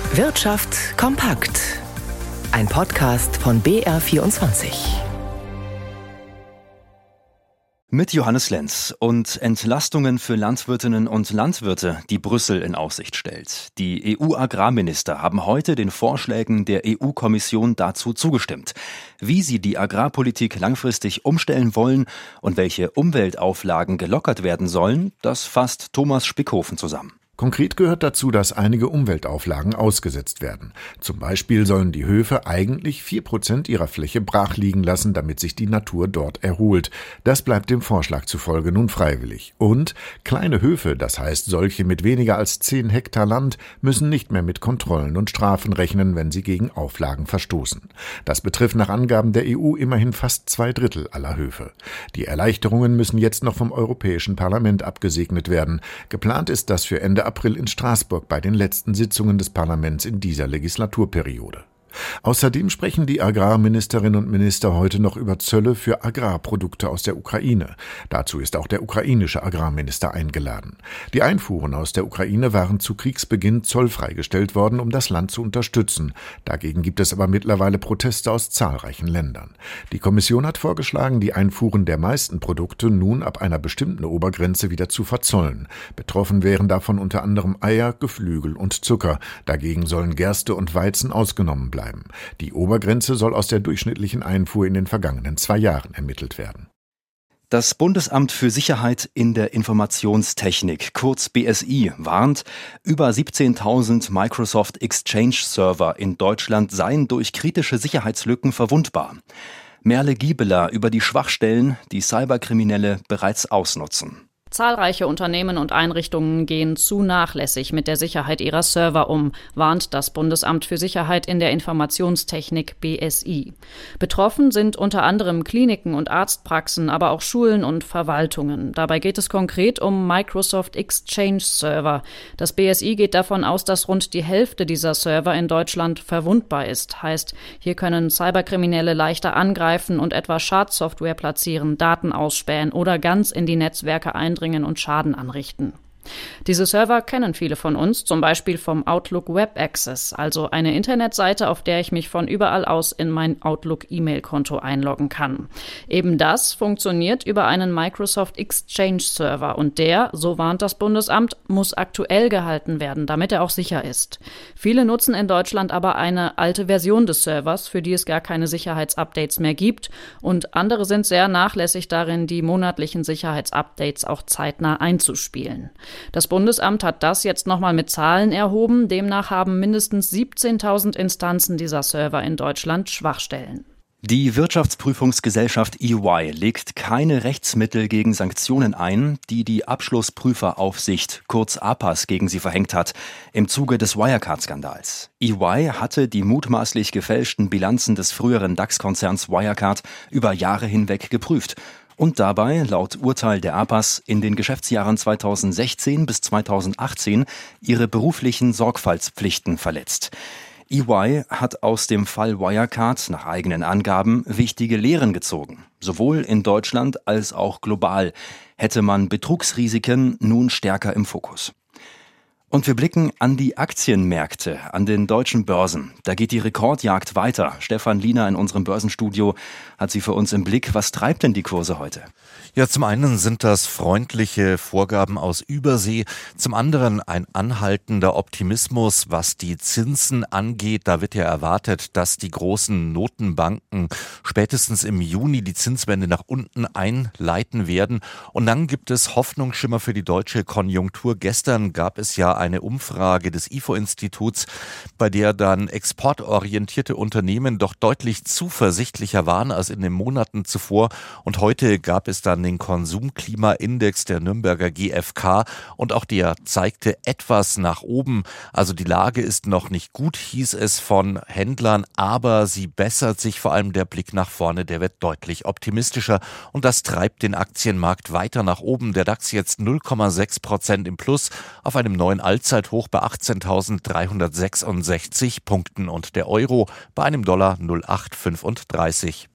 Wirtschaft kompakt. Ein Podcast von BR24. Mit Johannes Lenz und Entlastungen für Landwirtinnen und Landwirte, die Brüssel in Aussicht stellt. Die EU-Agrarminister haben heute den Vorschlägen der EU-Kommission dazu zugestimmt. Wie sie die Agrarpolitik langfristig umstellen wollen und welche Umweltauflagen gelockert werden sollen, das fasst Thomas Spickhofen zusammen. Konkret gehört dazu, dass einige Umweltauflagen ausgesetzt werden. Zum Beispiel sollen die Höfe eigentlich 4% ihrer Fläche brach liegen lassen, damit sich die Natur dort erholt. Das bleibt dem Vorschlag zufolge nun freiwillig. Und kleine Höfe, das heißt solche mit weniger als 10 Hektar Land, müssen nicht mehr mit Kontrollen und Strafen rechnen, wenn sie gegen Auflagen verstoßen. Das betrifft nach Angaben der EU immerhin fast 2/3 aller Höfe. Die Erleichterungen müssen jetzt noch vom Europäischen Parlament abgesegnet werden. Geplant ist das für Ende April in Straßburg bei den letzten Sitzungen des Parlaments in dieser Legislaturperiode. Außerdem sprechen die Agrarministerinnen und Minister heute noch über Zölle für Agrarprodukte aus der Ukraine. Dazu ist auch der ukrainische Agrarminister eingeladen. Die Einfuhren aus der Ukraine waren zu Kriegsbeginn zollfrei gestellt worden, um das Land zu unterstützen. Dagegen gibt es aber mittlerweile Proteste aus zahlreichen Ländern. Die Kommission hat vorgeschlagen, die Einfuhren der meisten Produkte nun ab einer bestimmten Obergrenze wieder zu verzollen. Betroffen wären davon unter anderem Eier, Geflügel und Zucker. Dagegen sollen Gerste und Weizen ausgenommen bleiben. Die Obergrenze soll aus der durchschnittlichen Einfuhr in den vergangenen 2 Jahren ermittelt werden. Das Bundesamt für Sicherheit in der Informationstechnik, kurz BSI, warnt, über 17.000 Microsoft Exchange-Server in Deutschland seien durch kritische Sicherheitslücken verwundbar. Merle Giebeler über die Schwachstellen, die Cyberkriminelle bereits ausnutzen. Zahlreiche Unternehmen und Einrichtungen gehen zu nachlässig mit der Sicherheit ihrer Server um, warnt das Bundesamt für Sicherheit in der Informationstechnik BSI. Betroffen sind unter anderem Kliniken und Arztpraxen, aber auch Schulen und Verwaltungen. Dabei geht es konkret um Microsoft Exchange Server. Das BSI geht davon aus, dass rund die Hälfte dieser Server in Deutschland verwundbar ist. Heißt, hier können Cyberkriminelle leichter angreifen und etwa Schadsoftware platzieren, Daten ausspähen oder ganz in die Netzwerke eindringen und Schaden anrichten. Diese Server kennen viele von uns, zum Beispiel vom Outlook Web Access, also eine Internetseite, auf der ich mich von überall aus in mein Outlook-E-Mail-Konto einloggen kann. Eben das funktioniert über einen Microsoft Exchange-Server und der, so warnt das Bundesamt, muss aktuell gehalten werden, damit er auch sicher ist. Viele nutzen in Deutschland aber eine alte Version des Servers, für die es gar keine Sicherheitsupdates mehr gibt, und andere sind sehr nachlässig darin, die monatlichen Sicherheitsupdates auch zeitnah einzuspielen. Das Bundesamt hat das jetzt nochmal mit Zahlen erhoben. Demnach haben mindestens 17.000 Instanzen dieser Server in Deutschland Schwachstellen. Die Wirtschaftsprüfungsgesellschaft EY legt keine Rechtsmittel gegen Sanktionen ein, die die Abschlussprüferaufsicht, kurz APAS, gegen sie verhängt hat, im Zuge des Wirecard-Skandals. EY hatte die mutmaßlich gefälschten Bilanzen des früheren DAX-Konzerns Wirecard über Jahre hinweg geprüft und dabei, laut Urteil der APAS, in den Geschäftsjahren 2016 bis 2018 ihre beruflichen Sorgfaltspflichten verletzt. EY hat aus dem Fall Wirecard nach eigenen Angaben wichtige Lehren gezogen. Sowohl in Deutschland als auch global hätte man Betrugsrisiken nun stärker im Fokus. Und wir blicken an die Aktienmärkte, an den deutschen Börsen. Da geht die Rekordjagd weiter. Stefan Liener in unserem Börsenstudio hat sie für uns im Blick. Was treibt denn die Kurse heute? Ja, zum einen sind das freundliche Vorgaben aus Übersee, zum anderen ein anhaltender Optimismus, was die Zinsen angeht. Da wird ja erwartet, dass die großen Notenbanken spätestens im Juni die Zinswende nach unten einleiten werden. Und dann gibt es Hoffnungsschimmer für die deutsche Konjunktur. Gestern gab es ja eine Umfrage des IFO-Instituts, bei der dann exportorientierte Unternehmen doch deutlich zuversichtlicher waren als in den Monaten zuvor. Und heute gab es dann den Konsumklimaindex der Nürnberger GfK und auch der zeigte etwas nach oben. Also die Lage ist noch nicht gut, hieß es von Händlern, aber sie bessert sich, vor allem der Blick nach vorne, der wird deutlich optimistischer und das treibt den Aktienmarkt weiter nach oben. Der DAX jetzt 0,6% im Plus auf einem neuen Allzeithoch bei 18.366 Punkten und der Euro bei einem Dollar 0,835.